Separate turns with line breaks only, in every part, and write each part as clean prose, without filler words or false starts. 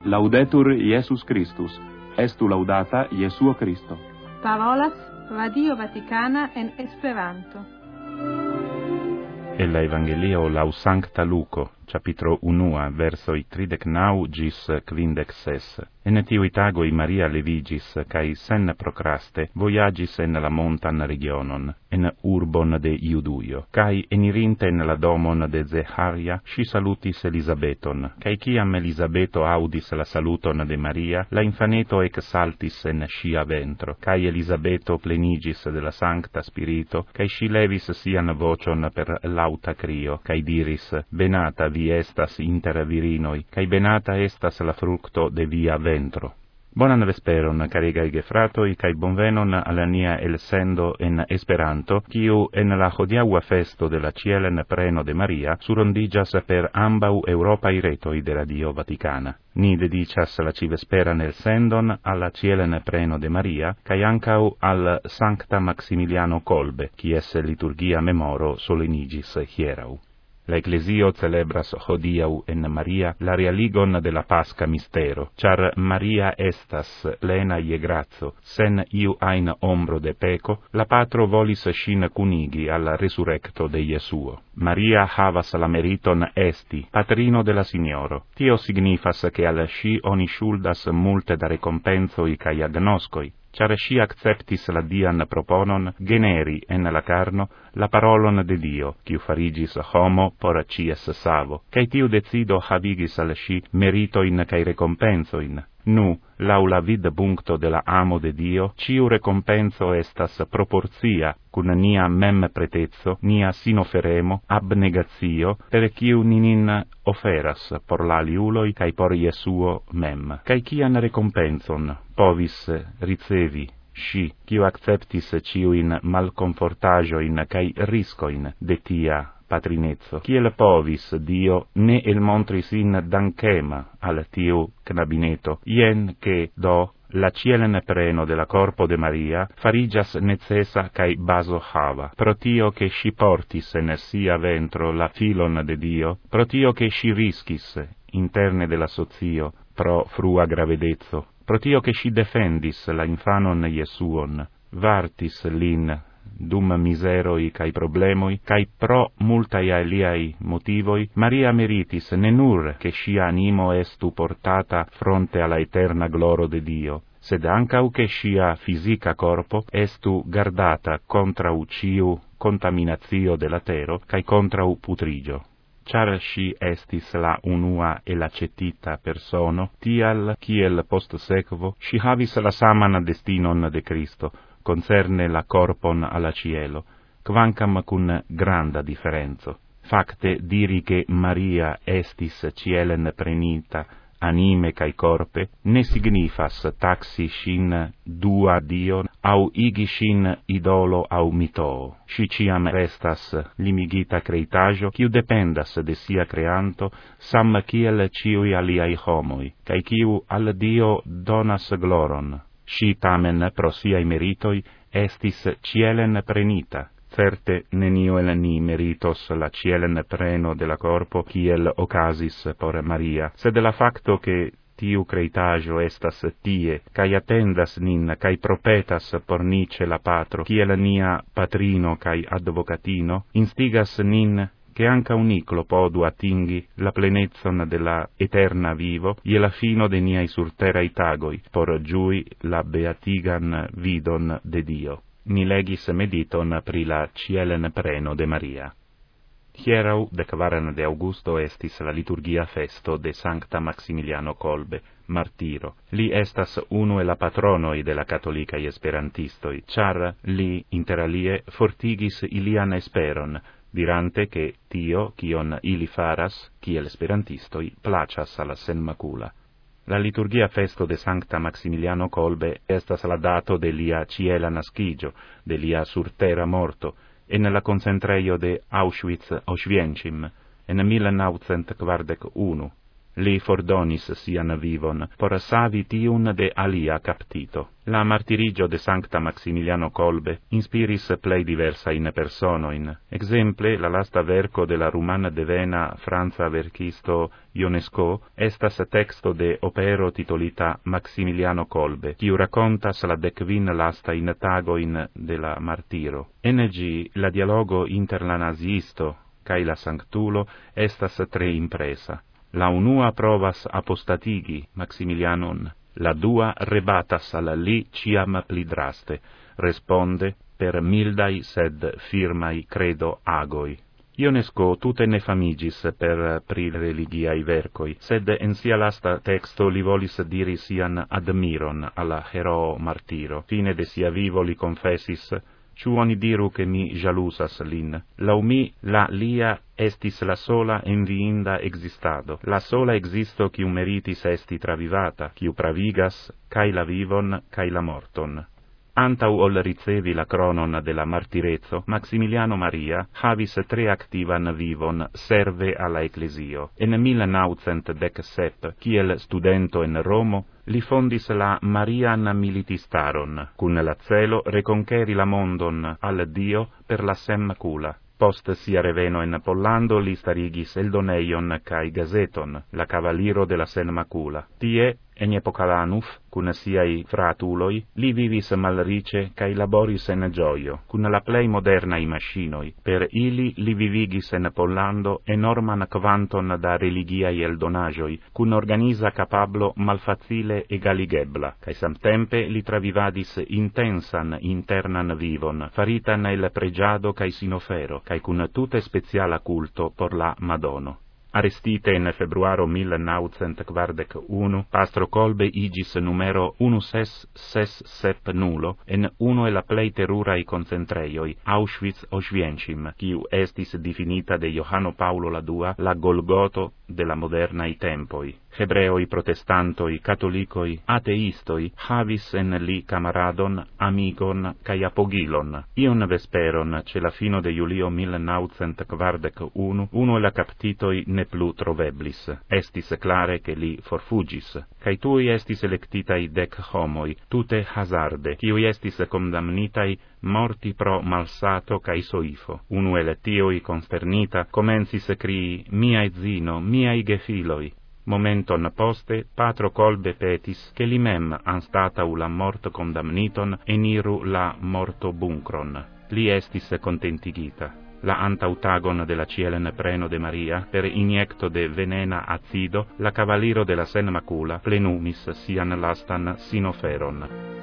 Laudetur Iesus Christus. Estu laudata Jesuo Christo.
Parolas Radio Vaticana en Esperanto.
El Evangelio lau Sancta Luco, capitro 1, versoi 39 gis 56. En tiui tagoi Maria levigis, cae sen procraste, voyagis en la montan regionon, en urbon de Iuduio, cae enirinte en la domon de Zecharia, si salutis Elisabeton, cae ciam Elisabeto audis la saluton de Maria, la infaneto exaltis en sia ventro, cae Elisabeto plenigis de la Sancta Spirito, cae si levis sian vocion per lauta crio, cae diris, benata vi estas inter virinoi, cae benata estas la fructo de via ventro. Bonan vesperon, caregai gefratoi, cae bonvenon alla nia elsendo en Esperanto, quiu en la hodiaua festo de la Cielen Preno de Maria surondigas per ambau Europai retoi de Radio Vaticana. Ni dedicas la civesperan elsendon alla Cielen Preno de Maria, cae ancau al Sancta Maximiliano Kolbe, quies liturgia memoro solenigis hierau. La Ecclesio celebras hodiau en Maria la realigon de la Pasca mistero, char Maria estas plena je grazo, sen iu ain ombro de peco, la Patro volis shin cunigi al resurrecto de Jesuo. Maria havas la meriton esti patrino de la Signoro. Tio signifas che al sci oni shuldas multe da recompensoi cae agnoscoi, char sci acceptis la dian proponon generi en la carno la parolon de Dio, quiu farigis homo por cies savo, cae tiu decido havigis al sci meritoin cae recompensoin. Nu, lau la vid puncto de la amo de Dio, ciu recompenso estas proporcia cun nia mem pretezzo, nia sinoferemo, abnegatio, per quiu ninin oferas por la aliuloi cae por Jesuo mem. Cae cian recompenson povis ricevi sci, quiu acceptis ciuin malconfortagioin cae riscoin de tia patrinezzo, kiel povis Dio ne el montris in dankema al tiu knabineto, ien che do la Cielen Preno de la corpo de Maria farigias necessa cae baso hava, pro tio che si portis en sia ventro la filon de Dio, pro tio che si riscis interne de la socio pro frua gravedezzo, pro tio che si defendis la infanon Jesuon, vartis lin dum miseroi cae problemoi, cae pro multae aliai motivoi, Maria meritis ne nur che sia animo estu portata fronte alla eterna gloro de Dio, sed ancau che sia fisica corpo estu gardata contra ciu contaminatio de la tero, cae contra putrigio. Char sci estis la unua e l'acetita persono, tial, kiel post sequo, sci havis la saman destinon de Cristo, concerne la corpon alla cielo, quancam cun granda differenzo. Facte diri che Maria estis cielen prenita, anime cae corpe, ne signifas taxi shin dua Dio, au igi shin idolo au mitoo. Si ciam restas limigita creitajo, quiu dependas de sia creanto, sam kiel ciui aliai homoi, cae quiu al Dio donas gloron. Si tamen pro siai meritoi estis cielen prenita. Certe nenio el ni meritos la Cielen Preno de la corpo kiel ocasis por Maria, sed la facto che tiu creitajo estas tie, cae attendas nin, cae propetas por nice la Patro, kiel nia patrino cae advocatino, instigas nin che anca uniclo podu atingi la plenezzon de la eterna vivo e la fino de niai surterai tagoi, por giui la beatigan vidon de Dio. Ni legis mediton pri la Cielen Preno de Maria. Hierau de 4 de Augusto estis la liturgia festo de Sancta Maximiliano Kolbe, martiro. Li estas unu la patronoi de la catolicae esperantistoi, char li, inter alie, fortigis ilian esperon, dirante che tio, cion ili faras, kiel esperantistoi, placas alla senmacula. La liturgia festo de Sancta Maximiliano Kolbe estas la dato de lia ciela nascigio, de lia surtera morto, en la concentreio de Auschwitz-Oswiecim, en 1941. li fordonis sian vivon, por savi tiun de alia captito. La martirigio de Sancta Maximiliano Kolbe inspiris plei diversain personoin. Exemple, la lasta verco de la rumana devena Franza verkisto Ionesco estas texto de opero titolita Maximiliano Kolbe, kiu racontas la decvin lasta in tagoin de la martiro. NG la dialogo inter la naziisto cae la sanctulo estas tre impresa. La unua provas apostatigi Maximilianon, la dua rebatas al li ciam pli draste, responde per mildai sed firmai credo agoi. Ionesco tute ne famigis per pri religiai vercoi, sed en sia lasta texto li volis diri sian admiron alla heroo martiro. Fine de sia vivo li confessis: ciu oni diru che mi jalusas lin. Lau mi, la lia estis la sola enviinda existado, la sola existo quiu meritis esti travivata, quiu pravigas, cae la vivon, cae la morton. Antau ol ricevi la cronon de la martirezzo, Maximiliano Maria havis tre activan vivon serve alla Ecclesio. En 1917, kiel studento en Romo, li fondis la Marian Militistaron, cun la celo reconqueri la mondon al Dio per la Semmacula. Post sia reveno en Pollando li starigis Eldoneion cae Gazeton, la Cavaliero de la Semmacula. Tie, en epocalanuf, cun siai fratuloi, li vivis malrice cae laboris en gioio, cun la plei modernai machinoi. Per ili li vivigis en Pollando enorman quanton da religiai eldonagioi, cun organisa capablo malfacile egaligebla, cae samtempe li travivadis intensan internan vivon, faritan el pregiado cae sinofero, cae cun tute speciala culto por la Madono. Arestite in februaro 1941, Pastro Kolbe igis numero 1670 en uno e la plei terrurai concentreioi, Auschwitz-Oswiecim, quiu estis definita de Johano Paulo II la Golgoto de la modernai tempoi. Hebreoi, protestantoi, catolicoi, ateistoi havis en li camaradon, amigon, cae apogilon. Ion vesperon, ce la fino de Julio 1941, uno e la captitoi ne plu troveblis. Estis clare che li forfugis, cae tui estis electitai 10 homoi, tute hazarde, quiui estis condamnitai morti pro malsato cae soifo. Unu el tioi consternita comencis crii: miai zino, miai gefiloi. Momenton poste, Patro Kolbe petis che li mem anstatau la morto condamniton eniru la morto buncron. Li estis contentigita. La antautagon de la cielen preno de Maria, per iniecto de venena acido, la Cavaliero de la Semmacula plenumis sian lastan sinoferon.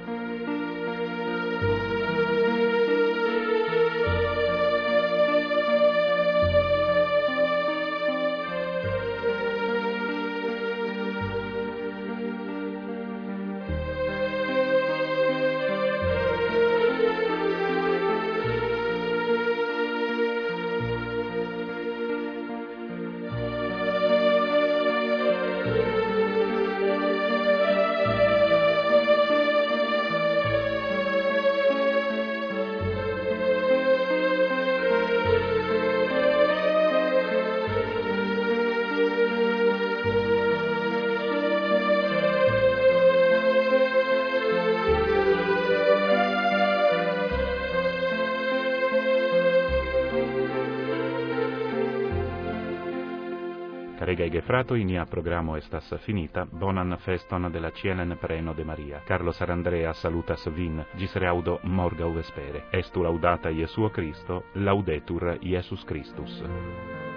Caregai gefratoi, nia programo estas finita. Bonan feston de la cielen preno de Maria. Carlo Sarandrea salutas vin, gis reaudo morgau vespere. Estu laudata Iesuo Christo, laudetur Iesus Christus.